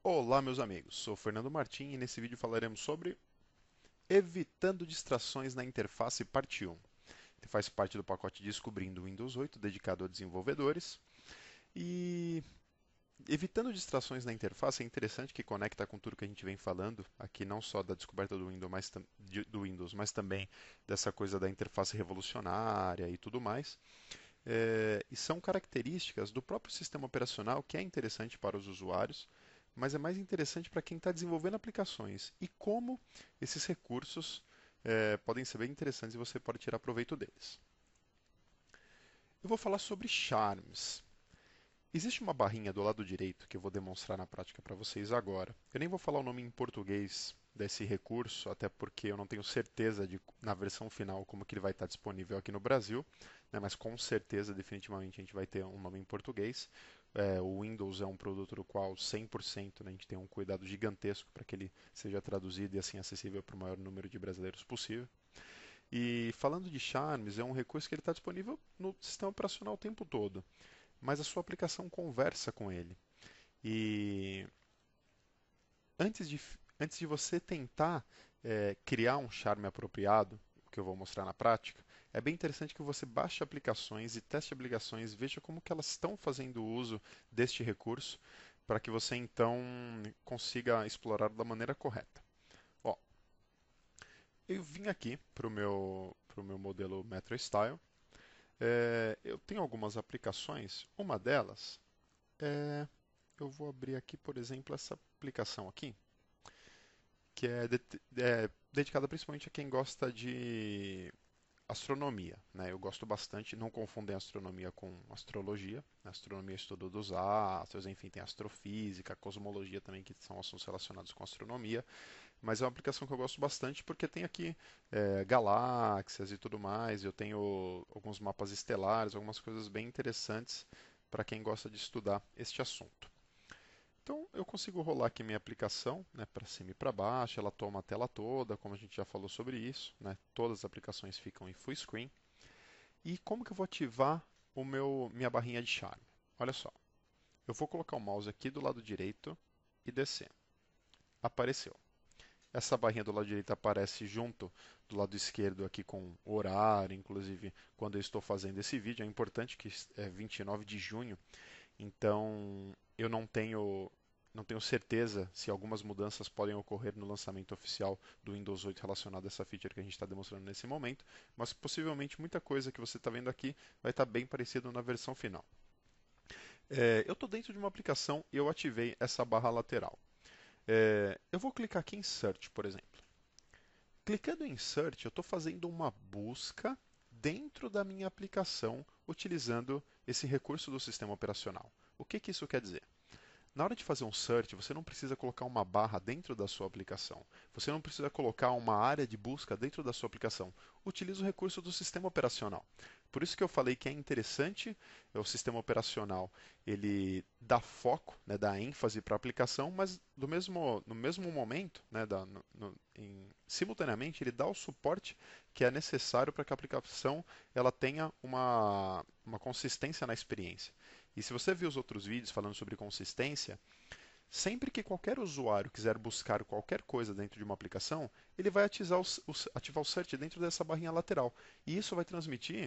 Olá, meus amigos. Sou Fernando Martim e nesse vídeo falaremos sobre evitando distrações na interface parte 1. Ele faz parte do pacote Descobrindo o Windows 8, dedicado a desenvolvedores. E evitando distrações na interface é interessante que conecta com tudo que a gente vem falando aqui, não só da descoberta do Windows, mas também dessa coisa da interface revolucionária e tudo mais. E são características do próprio sistema operacional que é interessante para os usuários, mas é mais interessante para quem está desenvolvendo aplicações e como esses recursos podem ser bem interessantes e você pode tirar proveito deles. Eu vou falar sobre charms. Existe uma barrinha do lado direito que eu vou demonstrar na prática para vocês agora. Eu nem vou falar o nome em português desse recurso, até porque eu não tenho certeza de, na versão final, como que ele vai estar disponível aqui no Brasil, né, mas com certeza, definitivamente, a gente vai ter um nome em português. O Windows é um produto do qual 100%, né, a gente tem um cuidado gigantesco para que ele seja traduzido e assim acessível para o maior número de brasileiros possível. E falando de charms, é um recurso que ele está disponível no sistema operacional o tempo todo, mas a sua aplicação conversa com ele. E antes de, antes de você tentar criar um charme apropriado, que eu vou mostrar na prática, é bem interessante que você baixe aplicações e teste aplicações, veja como que elas estão fazendo uso deste recurso, para que você então consiga explorar da maneira correta. Ó, eu vim aqui pro meu modelo Metro Style. Eu tenho algumas aplicações. Uma delas é, eu vou abrir aqui, por exemplo, essa aplicação aqui, que é dedicada principalmente a quem gosta de astronomia, né? Eu gosto bastante, não confundem astronomia com astrologia. A astronomia é estudo dos astros, enfim, tem astrofísica, cosmologia também, que são assuntos relacionados com astronomia. Mas é uma aplicação que eu gosto bastante porque tem aqui galáxias e tudo mais. Eu tenho alguns mapas estelares, algumas coisas bem interessantes para quem gosta de estudar este assunto. Então eu consigo rolar aqui minha aplicação, né, para cima e para baixo, ela toma a tela toda, como a gente já falou sobre isso, né, todas as aplicações ficam em full screen. E como que eu vou ativar minha barrinha de charme? Olha só, eu vou colocar o mouse aqui do lado direito e descer. Apareceu. Essa barrinha do lado direito aparece junto do lado esquerdo aqui com horário, inclusive quando eu estou fazendo esse vídeo. É importante que é 29 de junho, então eu não tenho certeza se algumas mudanças podem ocorrer no lançamento oficial do Windows 8 relacionado a essa feature que a gente está demonstrando nesse momento, mas possivelmente muita coisa que você está vendo aqui vai estar bem parecido na versão final. Eu estou dentro de uma aplicação e eu ativei essa barra lateral. Eu vou clicar aqui em Search, por exemplo. Clicando em Search, eu estou fazendo uma busca dentro da minha aplicação utilizando esse recurso do sistema operacional. O que isso quer dizer? Na hora de fazer um search, você não precisa colocar uma barra dentro da sua aplicação. Você não precisa colocar uma área de busca dentro da sua aplicação. Utilize o recurso do sistema operacional. Por isso que eu falei que é interessante o sistema operacional. Ele dá foco, né, dá ênfase para a aplicação, mas no mesmo momento, né, simultaneamente, ele dá o suporte que é necessário para que a aplicação ela tenha uma consistência na experiência. E se você viu os outros vídeos falando sobre consistência, sempre que qualquer usuário quiser buscar qualquer coisa dentro de uma aplicação, ele vai ativar o search dentro dessa barrinha lateral. E isso vai transmitir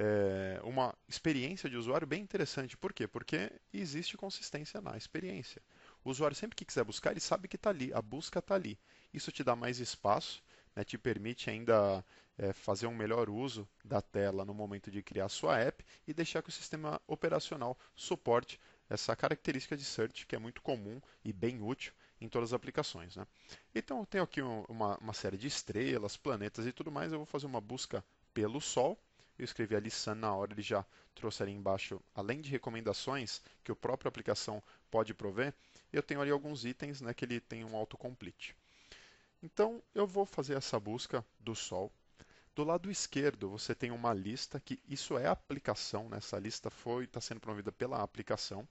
uma experiência de usuário bem interessante. Por quê? Porque existe consistência na experiência. O usuário sempre que quiser buscar, ele sabe que está ali, a busca está ali. Isso te dá mais espaço, né, te permite ainda fazer um melhor uso da tela no momento de criar sua app e deixar que o sistema operacional suporte essa característica de search que é muito comum e bem útil em todas as aplicações. Né? Então eu tenho aqui uma série de estrelas, planetas e tudo mais. Eu vou fazer uma busca pelo Sol. Eu escrevi ali Sun na hora, ele já trouxe ali embaixo, além de recomendações que a própria aplicação pode prover, eu tenho ali alguns itens, né, que ele tem um autocomplete. Então eu vou fazer essa busca do Sol. Do lado esquerdo você tem uma lista que isso é a aplicação, né? Essa lista está sendo promovida pela aplicação.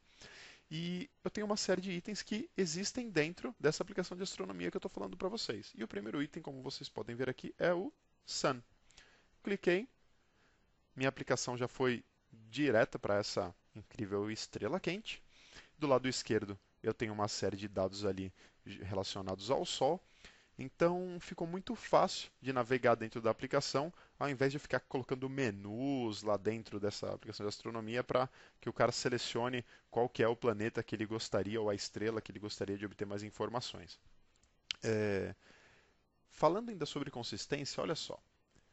E eu tenho uma série de itens que existem dentro dessa aplicação de astronomia que eu estou falando para vocês. E o primeiro item, como vocês podem ver aqui, é o Sun. Cliquei, minha aplicação já foi direta para essa incrível estrela quente. Do lado esquerdo eu tenho uma série de dados ali relacionados ao Sol. Então ficou muito fácil de navegar dentro da aplicação, ao invés de ficar colocando menus lá dentro dessa aplicação de astronomia para que o cara selecione qual que é o planeta que ele gostaria ou a estrela que ele gostaria de obter mais informações. É, falando ainda sobre consistência, olha só.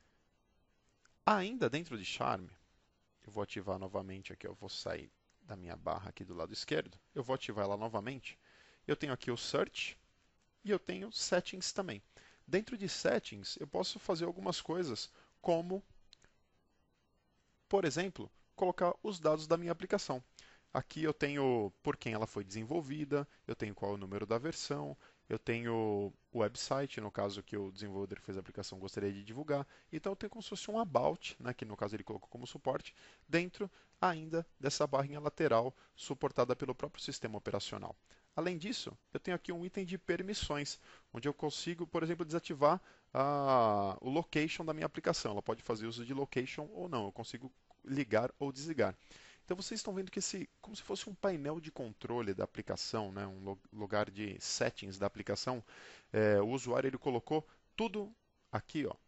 Ainda dentro de Charm, eu vou ativar novamente aqui, eu vou sair da minha barra aqui do lado esquerdo, eu vou ativar ela novamente. Eu tenho aqui o Search e eu tenho Settings também. Dentro de Settings, eu posso fazer algumas coisas, como, por exemplo, colocar os dados da minha aplicação. Aqui eu tenho por quem ela foi desenvolvida, eu tenho qual é o número da versão, eu tenho o website, no caso que o desenvolvedor que fez a aplicação gostaria de divulgar. Então eu tenho como se fosse um about, né, que no caso ele colocou como suporte, dentro ainda dessa barrinha lateral suportada pelo próprio sistema operacional. Além disso, eu tenho aqui um item de permissões, onde eu consigo, por exemplo, desativar o location da minha aplicação. Ela pode fazer uso de location ou não, eu consigo ligar ou desligar. Então vocês estão vendo que como se fosse um painel de controle da aplicação, né, um lugar de settings da aplicação, o usuário ele colocou tudo aqui, ó.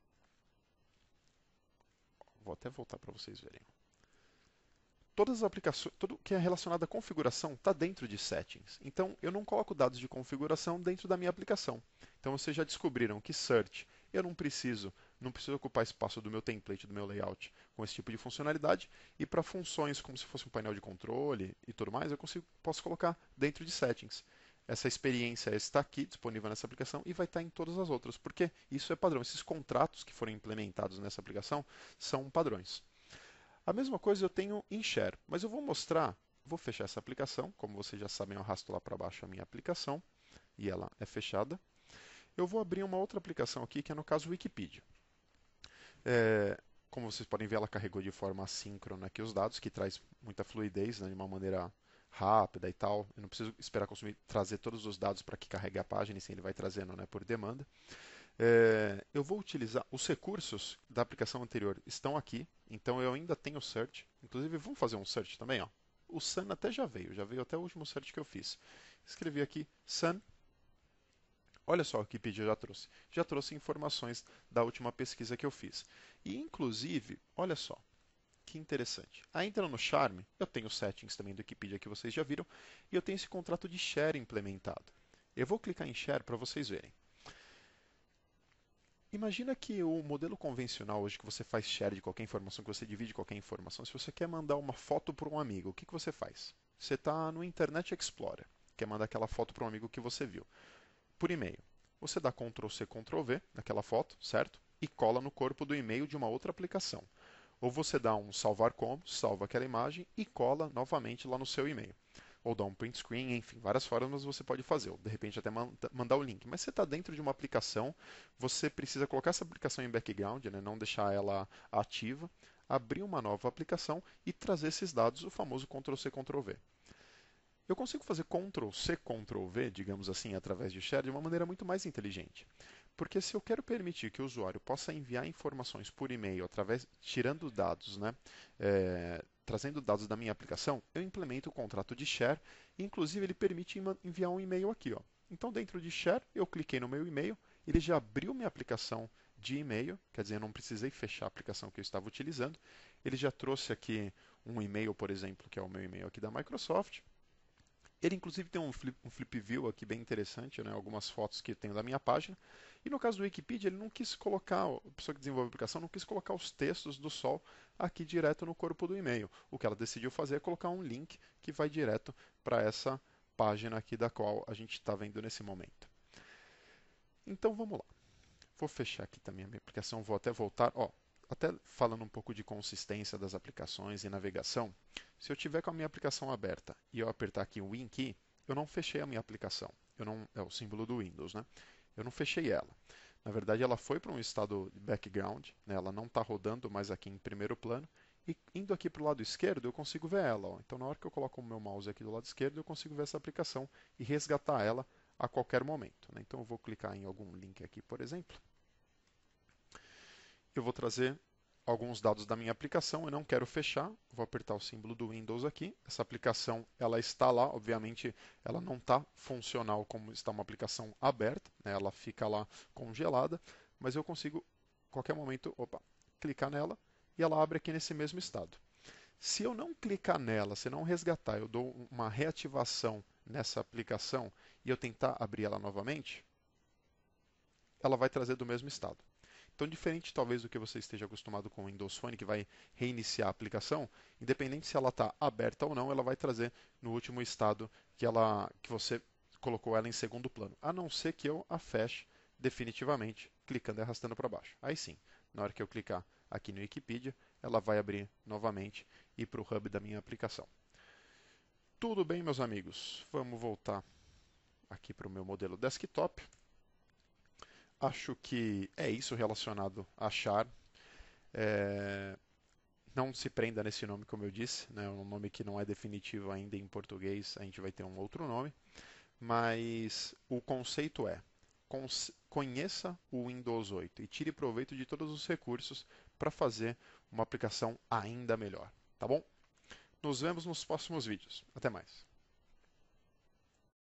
Vou até voltar para vocês verem. Todas as aplicações, tudo que é relacionado à configuração está dentro de settings. Então eu não coloco dados de configuração dentro da minha aplicação. Então vocês já descobriram que search eu não preciso ocupar espaço do meu template, do meu layout com esse tipo de funcionalidade. E para funções como se fosse um painel de controle e tudo mais, posso colocar dentro de settings. Essa experiência está aqui disponível nessa aplicação e vai estar em todas as outras, porque isso é padrão. Esses contratos que foram implementados nessa aplicação são padrões. A mesma coisa eu tenho em Share, mas eu vou fechar essa aplicação, como vocês já sabem, eu arrasto lá para baixo a minha aplicação e ela é fechada. Eu vou abrir uma outra aplicação aqui, que é no caso o Wikipedia. Como vocês podem ver, ela carregou de forma assíncrona aqui os dados, que traz muita fluidez, né, de uma maneira rápida e tal. Eu não preciso esperar consumir trazer todos os dados para que carregue a página, e sim ele vai trazendo, né, por demanda. Eu vou utilizar os recursos da aplicação anterior estão aqui, então eu ainda tenho search. Inclusive, vamos fazer um search também, ó. O Sun até já veio até o último search que eu fiz. Escrevi aqui Sun. Olha só o que Wikipedia já trouxe. Já trouxe informações da última pesquisa que eu fiz. E inclusive, olha só, que interessante. Ainda no Charm, eu tenho settings também do Wikipedia que vocês já viram, e eu tenho esse contrato de share implementado. Eu vou clicar em share para vocês verem. Imagina que o modelo convencional hoje que você faz share de qualquer informação, que você divide qualquer informação, se você quer mandar uma foto para um amigo, o que você faz? Você está no Internet Explorer, quer mandar aquela foto para um amigo que você viu, por e-mail. Você dá Ctrl C, Ctrl V naquela foto, certo? E cola no corpo do e-mail de uma outra aplicação. Ou você dá um salvar como, salva aquela imagem e cola novamente lá no seu e-mail. Ou dá um print screen, enfim, várias formas você pode fazer. Ou de repente até mandar o link. Mas você está dentro de uma aplicação, você precisa colocar essa aplicação em background, né, não deixar ela ativa, abrir uma nova aplicação e trazer esses dados, o famoso Ctrl C, Ctrl V. Eu consigo fazer Ctrl C, Ctrl V, digamos assim, através de share de uma maneira muito mais inteligente. Porque se eu quero permitir que o usuário possa enviar informações por e-mail tirando dados, né, trazendo dados da minha aplicação, eu implemento o contrato de share e inclusive ele permite enviar um e-mail aqui, ó. Então dentro de share eu cliquei no meu e-mail, ele já abriu minha aplicação de e-mail, quer dizer, eu não precisei fechar a aplicação que eu estava utilizando. Ele já trouxe aqui um e-mail, por exemplo, que é o meu e-mail aqui da Microsoft. Ele inclusive tem um flip view aqui bem interessante, né? Algumas fotos que eu tenho da minha página. E no caso do Wikipedia, ele não quis colocar, a pessoa que desenvolve a aplicação não quis colocar os textos do Sol aqui direto no corpo do e-mail. O que ela decidiu fazer é colocar um link que vai direto para essa página aqui da qual a gente está vendo nesse momento. Então vamos lá. Vou fechar aqui também a minha aplicação, vou até voltar. Ó, até falando um pouco de consistência das aplicações e navegação, se eu tiver com a minha aplicação aberta e eu apertar aqui o WinKey, eu não fechei a minha aplicação. É o símbolo do Windows, né? Eu não fechei ela. Na verdade, ela foi para um estado de background, né? Ela não está rodando mais aqui em primeiro plano. E indo aqui para o lado esquerdo, eu consigo ver ela. Ó. Então, na hora que eu coloco o meu mouse aqui do lado esquerdo, eu consigo ver essa aplicação e resgatar ela a qualquer momento. Né? Então, eu vou clicar em algum link aqui, por exemplo. Eu vou trazer alguns dados da minha aplicação, eu não quero fechar, vou apertar o símbolo do Windows aqui. Essa aplicação ela está lá, obviamente ela não está funcional como está uma aplicação aberta, né? Ela fica lá congelada, mas eu consigo, a qualquer momento, clicar nela e ela abre aqui nesse mesmo estado. Se eu não clicar nela, se não resgatar, eu dou uma reativação nessa aplicação e eu tentar abrir ela novamente, ela vai trazer do mesmo estado. Então, diferente talvez do que você esteja acostumado com o Windows Phone, que vai reiniciar a aplicação, independente se ela está aberta ou não, ela vai trazer no último estado que você colocou ela em segundo plano, a não ser que eu a feche definitivamente, clicando e arrastando para baixo. Aí sim, na hora que eu clicar aqui no Wikipedia, ela vai abrir novamente e para o hub da minha aplicação. Tudo bem, meus amigos? Vamos voltar aqui para o meu modelo desktop. Acho que é isso relacionado a char. Não se prenda nesse nome, como eu disse, né? É um nome que não é definitivo ainda em português, a gente vai ter um outro nome. Mas o conceito é: conheça o Windows 8 e tire proveito de todos os recursos para fazer uma aplicação ainda melhor. Tá bom? Nos vemos nos próximos vídeos. Até mais.